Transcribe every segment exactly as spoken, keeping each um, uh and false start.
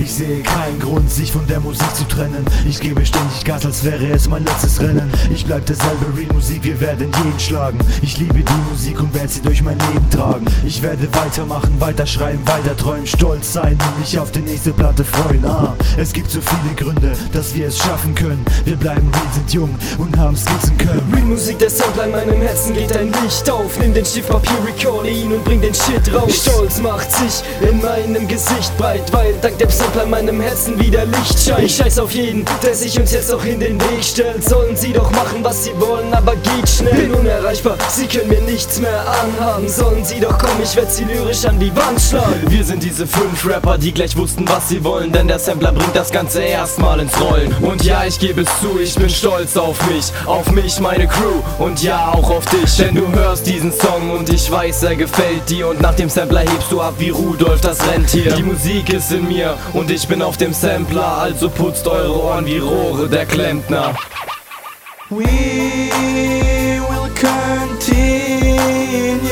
Ich sehe keinen Grund, sich von der Musik zu trennen. Ich gebe ständig Gas, als wäre es mein letztes Rennen. Ich bleib derselbe, Real Musik, wir werden jeden schlagen. Ich liebe die Musik und werde sie durch mein Leben tragen. Ich werde weitermachen, weiterschreiben, weiter träumen, stolz sein und mich auf die nächste Platte freuen. Ah, es gibt so viele Gründe, dass wir es schaffen können. Wir bleiben real, sind jung und haben Skizzen können. Real Musik, der Sampler in meinem Herzen geht ein Licht auf. Nimm den Stift, Papier, recorde ihn und bring den Shit raus. Stolz macht sich in meinem Gesicht breit, weil dank dem Sampler in meinem Herzen wieder Licht scheint. Ich scheiß auf jeden, der sich uns jetzt auch in den Weg stellt. Sollen sie doch machen, was sie wollen, aber geht schnell. Bin unerreichbar, sie können mir nichts mehr anhaben. Sollen sie doch kommen, ich werd sie lyrisch an die Wand schlagen. Wir sind diese fünf Rapper, die gleich wussten, was sie wollen, denn der Sampler bringt das Ganze erstmal ins Rollen. Und ja, ich gebe es zu, ich bin stolz auf mich, auf mich, meine Crew und ja, auch auf dich. Denn du hörst diesen Song und ich weiß, er gefällt dir. Und nach dem Sampler hebst du ab wie Rudolf das Rentier. Die Musik ist in mir und ich bin auf dem Sampler, also putzt eure Ohren wie Rohre der Klempner. We will continue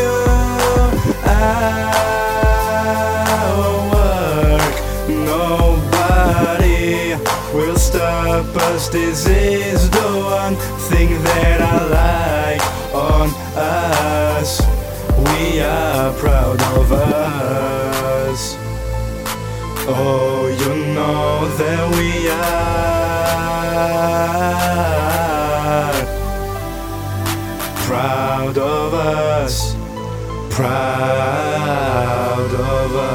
our work. Nobody will stop us. This is the one thing that I like on us. We are proud of us. Oh, you know that we are proud of us, proud of us.